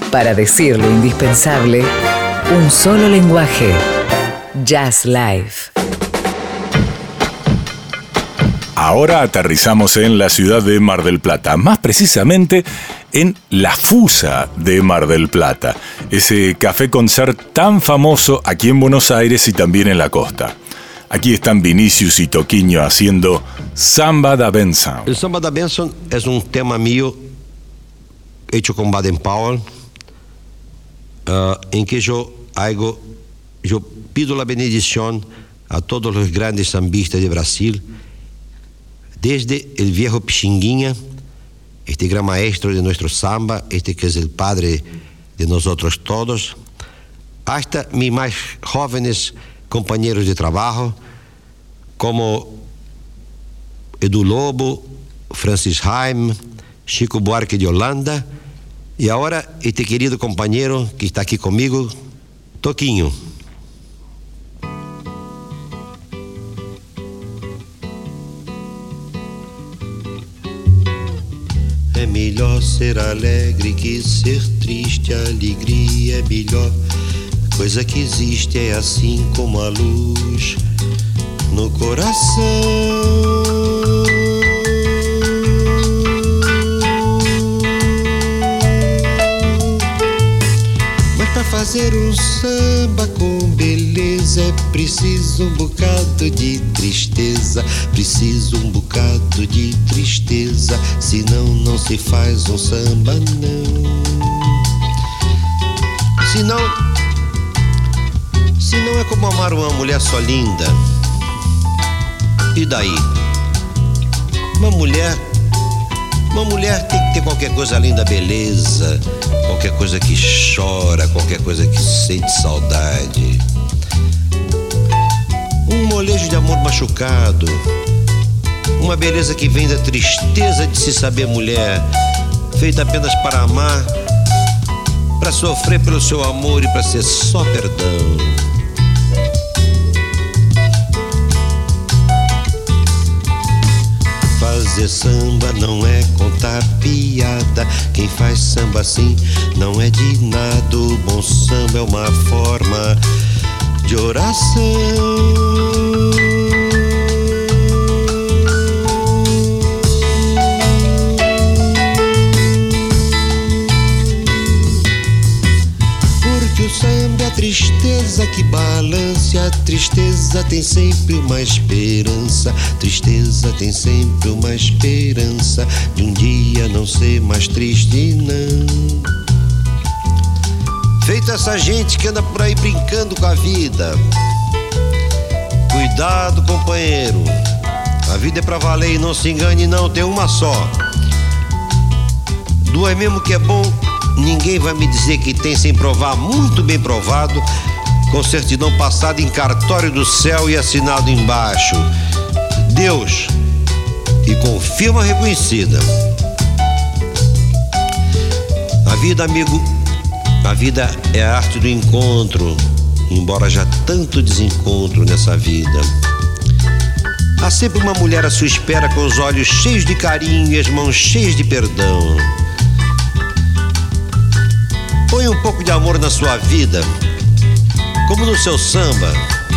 Para decir lo indispensable, un solo lenguaje. Jazz Live. Ahora aterrizamos en la ciudad de Mar del Plata, más precisamente en La Fusa de Mar del Plata, ese café-concert tan famoso aquí en Buenos Aires y también en la costa. Aquí están Vinicius y Toquinho haciendo Samba da Benção. El Samba da Benção es un tema mío hecho con Baden Powell, en que yo pido la bendición a todos los grandes sambistas de Brasil, desde el viejo Pixinguinha, este gran maestro de nuestro samba, este que es el padre de nosotros todos, hasta mis más jóvenes compañeros de trabajo, como Edu Lobo, Francis Haim, Chico Buarque de Holanda, y ahora este querido compañero que está aquí conmigo, Toquinho. É melhor ser alegre que ser triste, a alegria é melhor coisa que existe, é assim como a luz no coração. Mas para fazer um samba com beleza é preciso um bocado de tristeza, preciso um bocado de tristeza, senão não se faz um samba não. Se não é como amar uma mulher só linda. E daí? Uma mulher tem que ter qualquer coisa além da beleza, qualquer coisa que chora, qualquer coisa que sente saudade. Um molejo de amor machucado, uma beleza que vem da tristeza de se saber mulher, feita apenas para amar, para sofrer pelo seu amor e para ser só perdão. Fazer samba não é contar piada, quem faz samba assim não é de nada. O bom samba é uma forma de oração. O samba é a tristeza que balança, a tristeza tem sempre uma esperança, tristeza tem sempre uma esperança de um dia não ser mais triste não. Feita essa gente que anda por aí brincando com a vida, cuidado companheiro, a vida é pra valer e não se engane não, tem uma só. Duas mesmo que é bom, ninguém vai me dizer que tem sem provar, muito bem provado, com certidão passada em cartório do céu e assinado embaixo Deus, e com firma reconhecida. A vida, amigo, a vida é a arte do encontro, embora já tanto desencontro nessa vida. Há sempre uma mulher à sua espera com os olhos cheios de carinho e as mãos cheias de perdão. Põe um pouco de amor na sua vida, como no seu samba.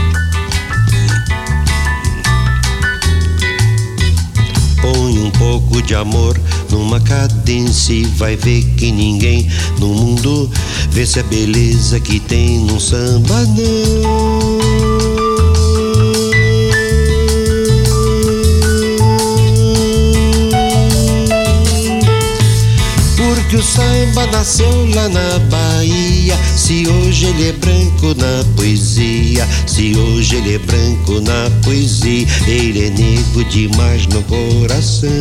Põe um pouco de amor numa cadência e vai ver que ninguém no mundo vence a beleza que tem num samba não. Que o samba nasceu lá na Bahia, se hoje ele é branco na poesia, se hoje ele é branco na poesia, ele é negro demais no coração.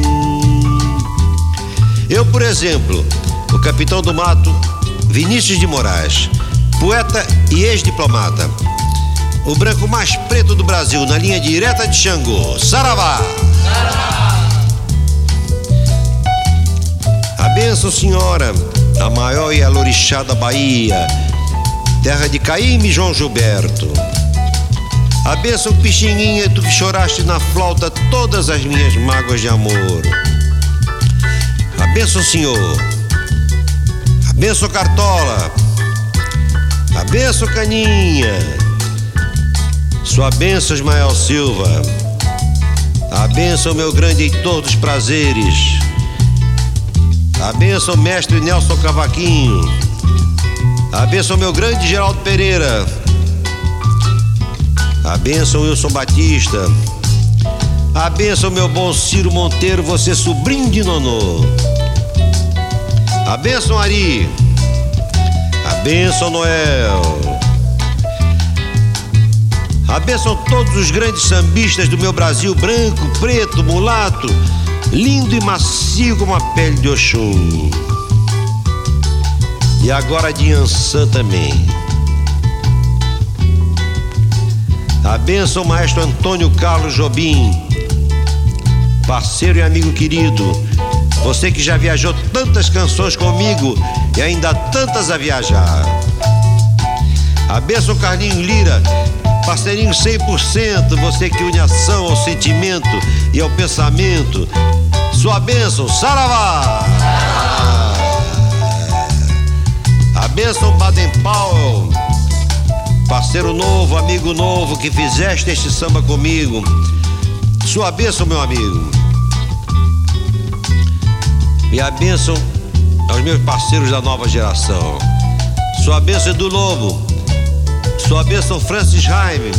Eu, por exemplo, o capitão do mato, Vinícius de Moraes, poeta e ex-diplomata, o branco mais preto do Brasil, na linha direta de Xangô, Saravá! Saravá! A bênção, senhora, a maior e a lorixá da Bahia, terra de Caíme e João Gilberto. A bênção, Pixinguinha, tu que choraste na flauta todas as minhas mágoas de amor. A bênção, senhor, a Benção Cartola, a benção Caninha, sua benção Ismael Silva, a benção meu grande Heitor dos Prazeres, a benção mestre Nelson Cavaquinho, a benção meu grande Geraldo Pereira, a benção Wilson Batista, a benção meu bom Ciro Monteiro, você sobrinho de Nonô, a benção Ari, a benção Noel, a benção todos os grandes sambistas do meu Brasil, branco, preto, mulato, lindo e macio como a pele de Oxum. E agora de Ançã também. A benção maestro Antônio Carlos Jobim, parceiro e amigo querido, você que já viajou tantas canções comigo e ainda tantas a viajar. A benção Carlinho Lira, parceirinho 100%, você que une a ação ao sentimento e ao pensamento. Sua bênção, Saravá! A bênção Baden Powell, parceiro novo, amigo novo, que fizeste este samba comigo. Sua bênção, meu amigo. E a bênção aos meus parceiros da nova geração. Sua bênção, Edu Lobo. Sua bênção, Francis Jaime.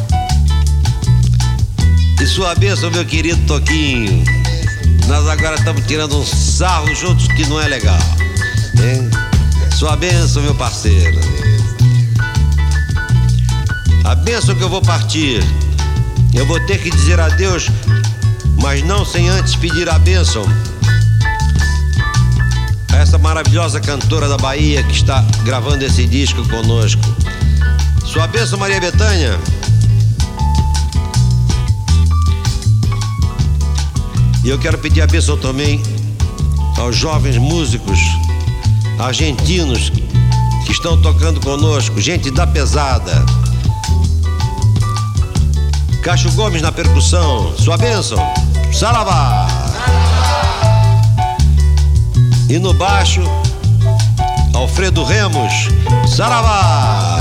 E sua bênção, meu querido Toquinho. Nós agora estamos tirando um sarro juntos que não é legal, hein? Sua bênção, meu parceiro. A bênção que eu vou partir, eu vou ter que dizer adeus, mas não sem antes pedir a bênção a essa maravilhosa cantora da Bahia que está gravando esse disco conosco. Sua bênção, Maria Bethânia. E eu quero pedir a bênção também aos jovens músicos argentinos que estão tocando conosco, gente da pesada. Cacho Gomes na percussão, sua bênção, Saravá. E no baixo, Alfredo Remos, Saravá.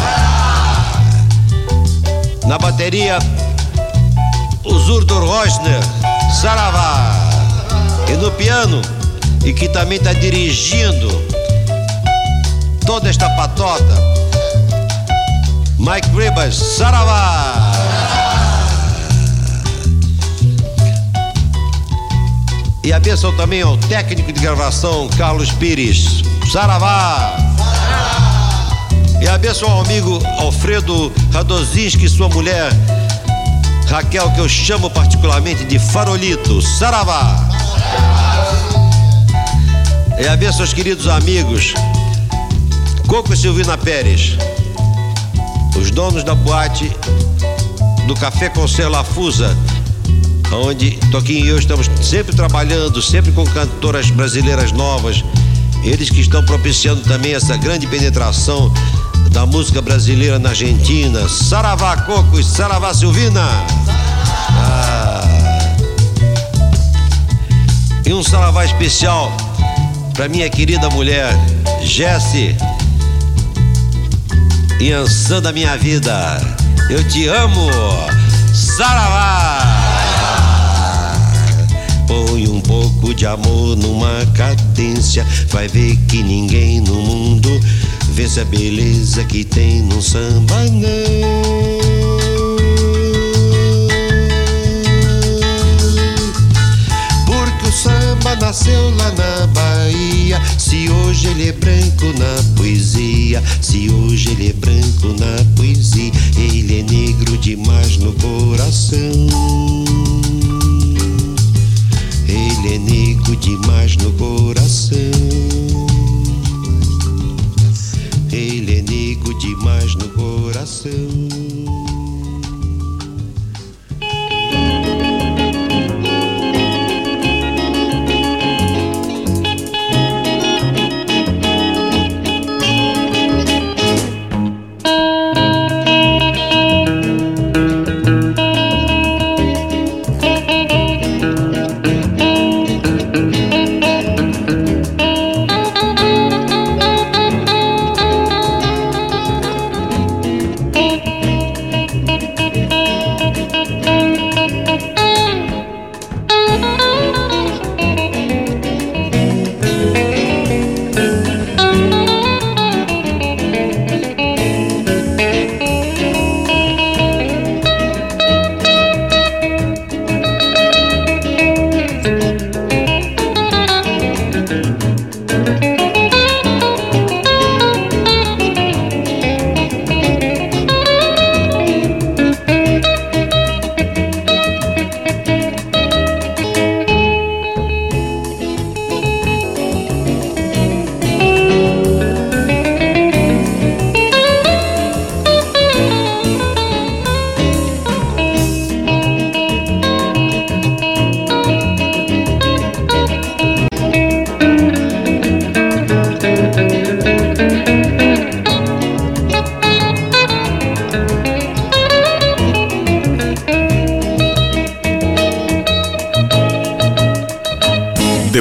Na bateria, o Zurdo Rosner, Saravá. E no piano, e que também está dirigindo toda esta patota, Mike Ribas, Saravá. E a bênção também ao técnico de gravação, Carlos Pires, Saravá. E a bênção ao amigo Alfredo Radozinski e sua mulher Raquel, que eu chamo particularmente de Farolito, Saravá. E a bênção aos queridos amigos Coco e Silvina Pérez, os donos da boate do Café Concer Lafusa, onde Toquinho e eu estamos sempre trabalhando, sempre com cantoras brasileiras novas. Eles que estão propiciando também essa grande penetração da música brasileira na Argentina. Saravá Coco e Saravá Silvina. E um saravá especial para minha querida mulher Jessie e Ançã da minha vida. Eu te amo, Saravá. Põe um pouco de amor numa cadência, vai ver que ninguém no mundo vence a beleza que tem num samba, não. Porque o samba nasceu lá na Bahia, se hoje ele é branco na poesia, se hoje ele é branco na poesia, ele é negro demais no coração. Ele é negro demais no coração. Ele é negro demais no coração.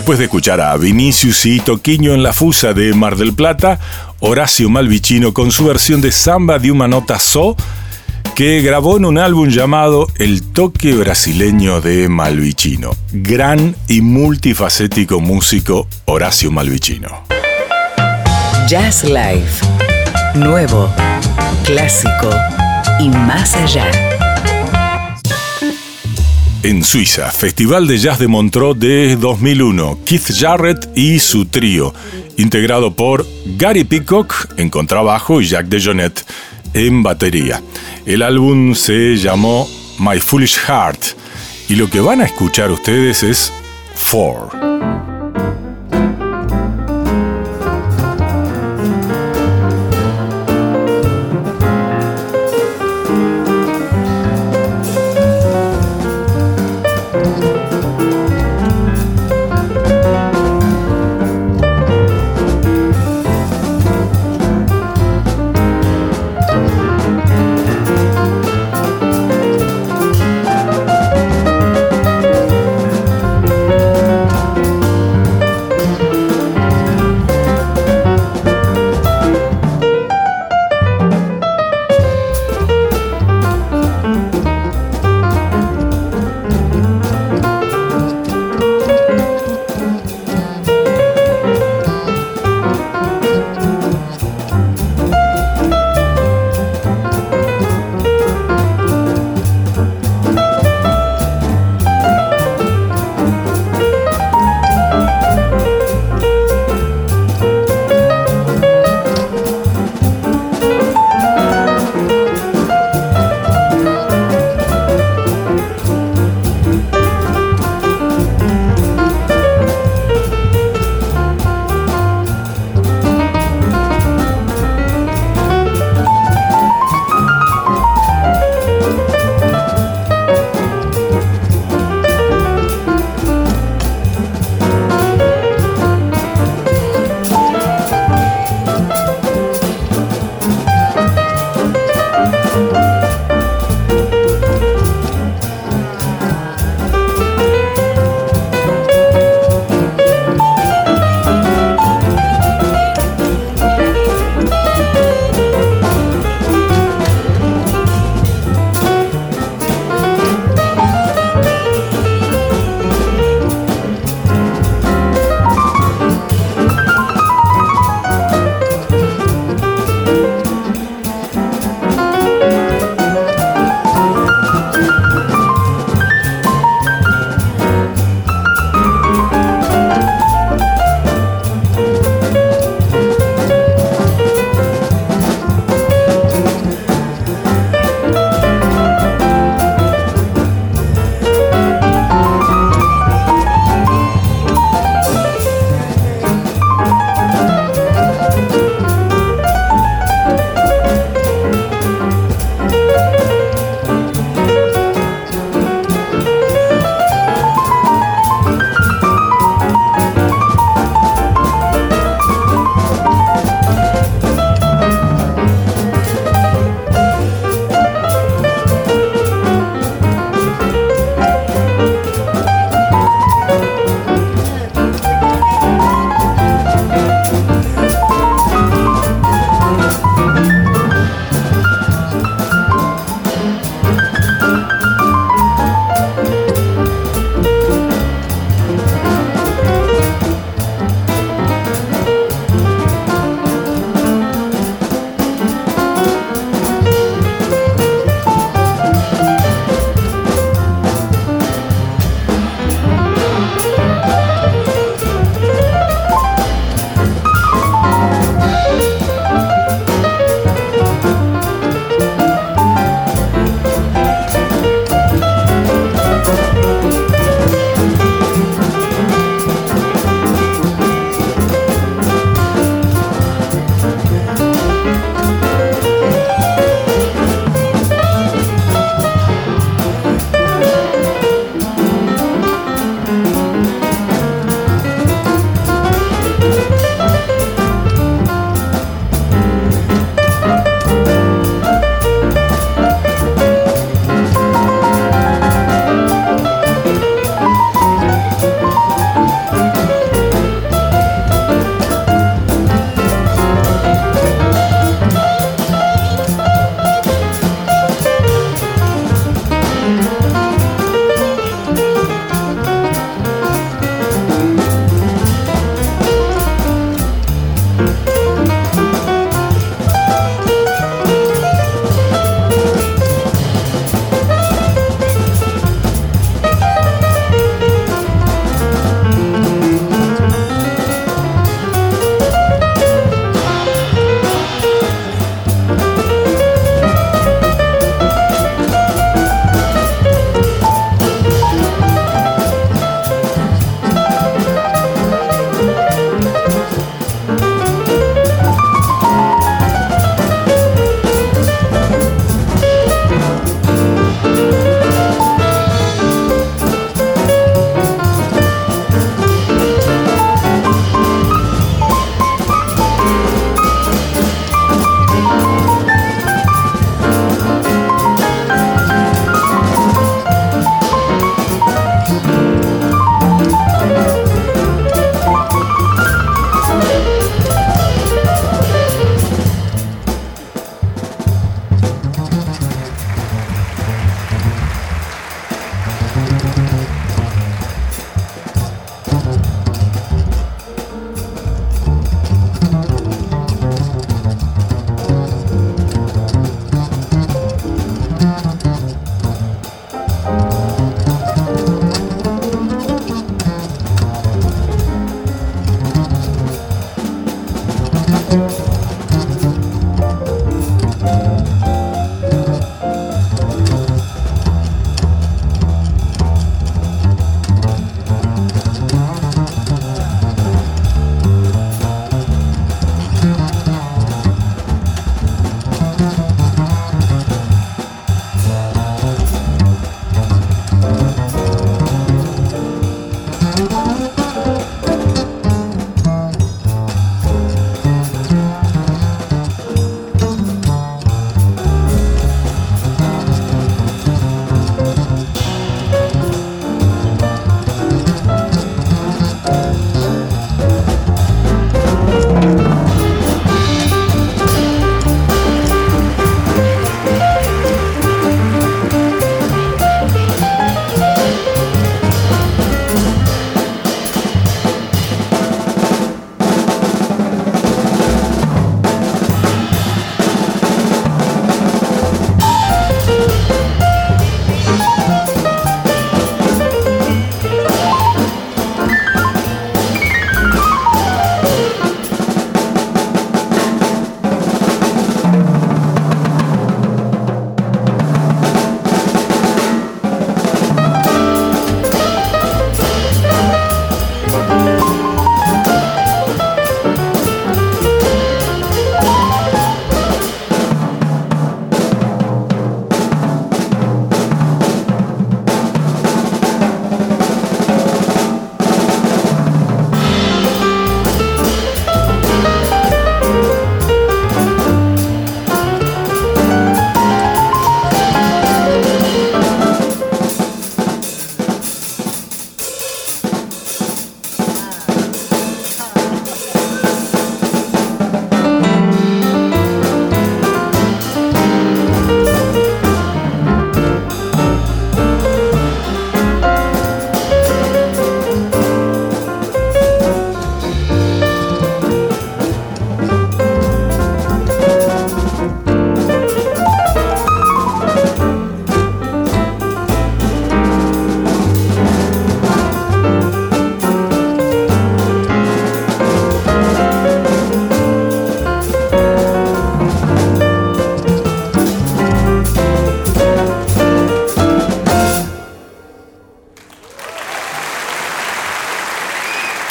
Después de escuchar a Vinicius y Toquinho en la Fusa de Mar del Plata, Horacio Malvicino con su versión de Samba de una nota só, que grabó en un álbum llamado El Toque Brasileño de Malvicino. Gran y multifacético músico Horacio Malvicino. Jazz Live. Nuevo, clásico y más allá. En Suiza, Festival de Jazz de Montreux de 2001, Keith Jarrett y su trío, integrado por Gary Peacock en contrabajo y Jacques DeJohnette en batería. El álbum se llamó My Foolish Heart y lo que van a escuchar ustedes es Four.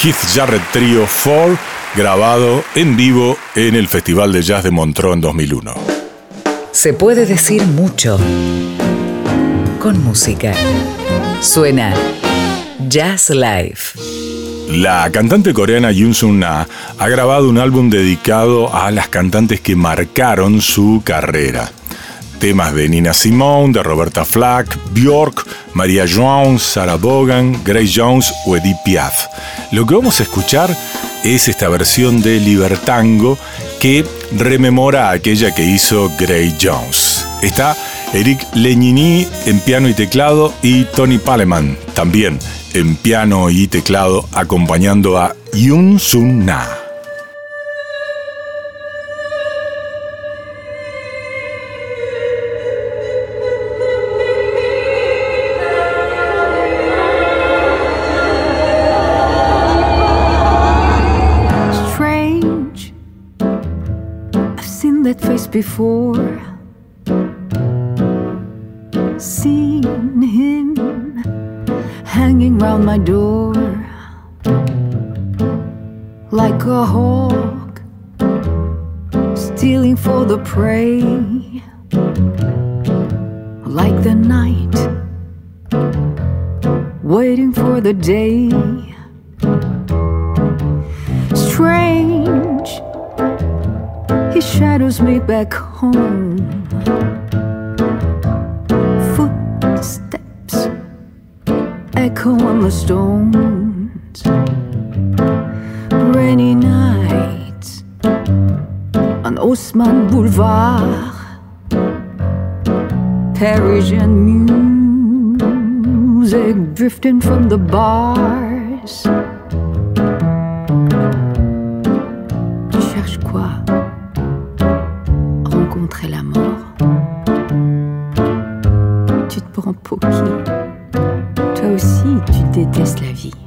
Keith Jarrett Trio 4, grabado en vivo en el Festival de Jazz de Montreux en 2001. Se puede decir mucho con música. Suena Jazz Live. La cantante coreana Yoon Sun-na ha grabado un álbum dedicado a las cantantes que marcaron su carrera. Temas de Nina Simone, de Roberta Flack, Björk, Maria Jones, Sarah Vaughan, Grace Jones o Edith Piaf. Lo que vamos a escuchar es esta versión de Libertango que rememora a aquella que hizo Grace Jones. Está Eric Legnini en piano y teclado y Tony Paleman también en piano y teclado acompañando a Yoon Sun-na. Strange, I've seen that face before. Seen him hanging round my door like a hawk stealing for the prey, like the night waiting for the day. Strange, he shadows me back home. Footsteps echo on the stones. Rainy nights on Haussmann Boulevard. Parisian music drifting from the bars. Tu cherches quoi? Rencontrer la mort. Tu te prends pour qui? Toi aussi, tu détestes la vie.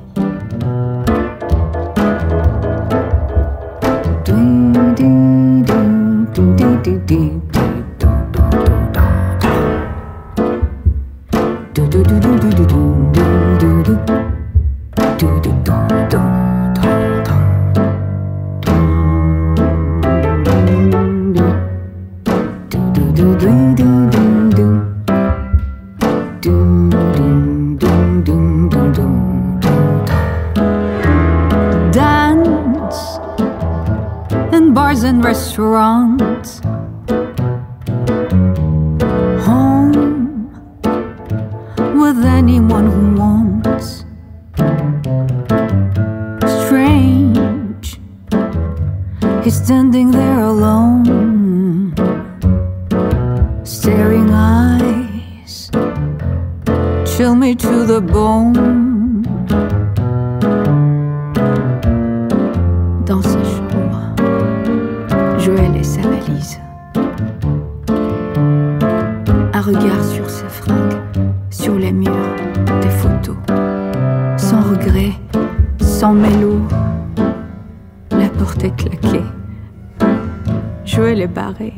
Dance in bars and restaurants. Home with anyone who wants. Strange, he's standing there alone. Staring eyes chill me to the bone. Dans sa chambre, Joël et sa valise. Un regard sur ses fringues, sur les murs, des photos. Sans regret, sans mélo, la porte est claquée. Joël est barré.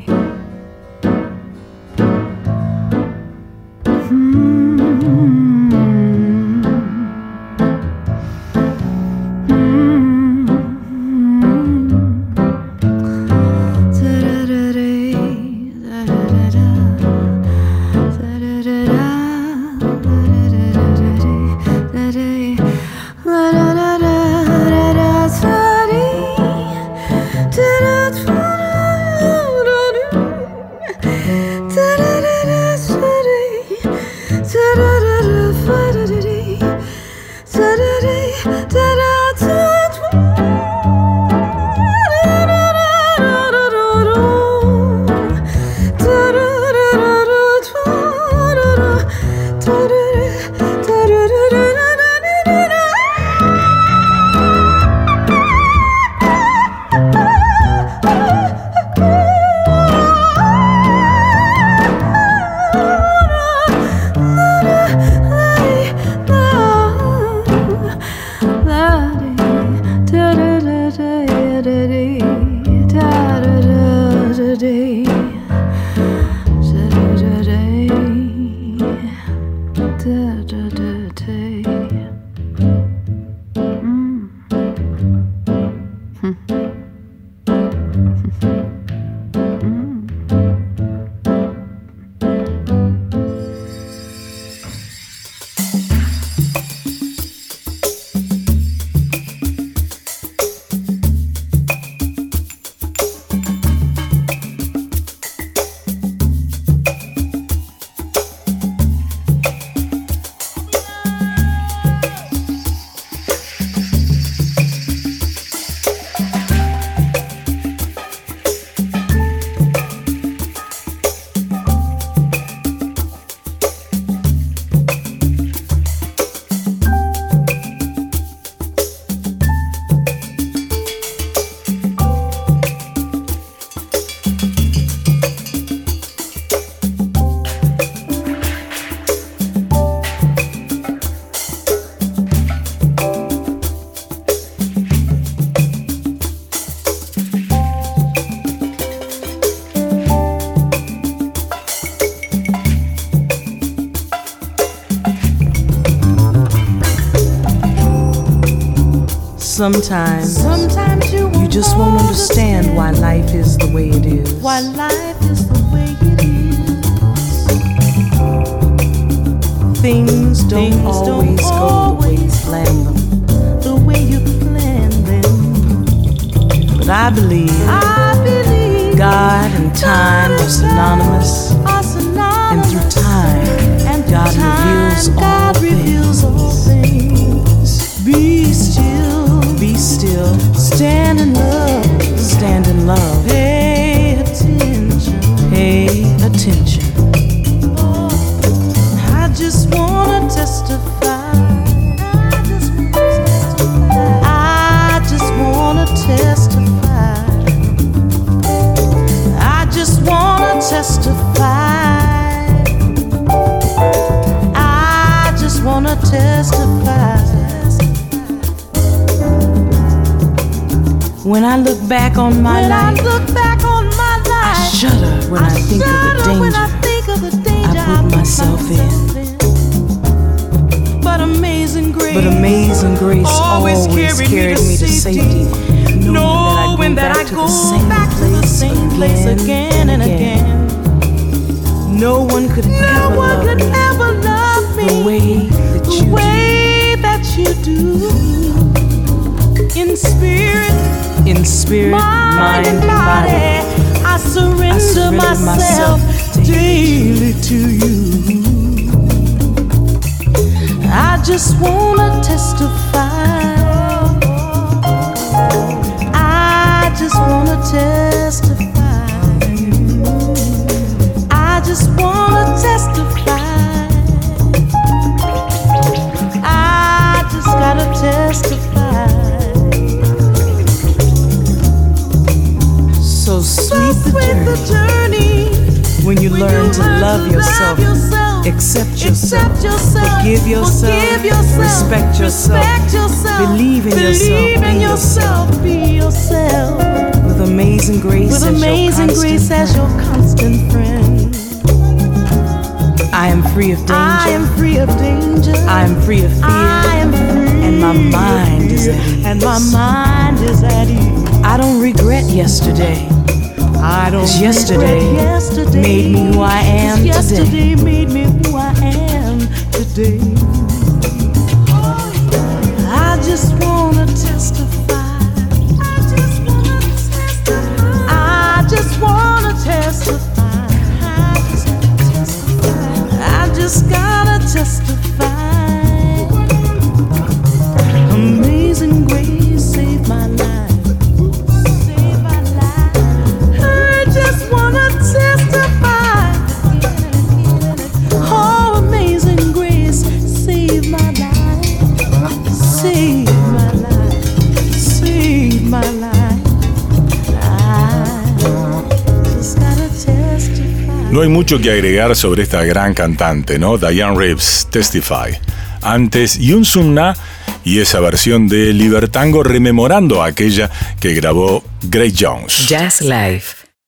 Sometimes you just won't understand why life is the way it is. Why life is the way it is. Things don't always go the way you plan them. The way you plan them. But I believe God and time are synonymous. And through time, God reveals all things. Be still, stand in love, pay attention. I just wanna testify. I just wanna testify. I just wanna testify. I just wanna testify. When I look back on my life, I shudder when I think of the danger I put myself in. But amazing grace always carried me to safety, knowing that I go back to the same place again and again. No one could ever love me the way that you do. In spirit, mind and body, I surrender myself daily to you. I just wanna testify. I just wanna testify. I just wanna testify. I just gotta testify. So sweet the journey when you learn to love yourself, accept yourself, forgive yourself, respect yourself, believe in yourself, be yourself. With amazing grace as your constant friend. I am free of danger. I am free of fear. And my mind is at ease. I don't regret yesterday. Cause yesterday made me who I am today. I just wanna testify. I just wanna testify. I just gotta testify. Amazing grace saved my life. No hay mucho que agregar sobre esta gran cantante, ¿no? Dianne Reeves, Testify. Antes, Yoon Sung-na y esa versión de Libertango rememorando aquella que grabó Grace Jones. Jazz Live.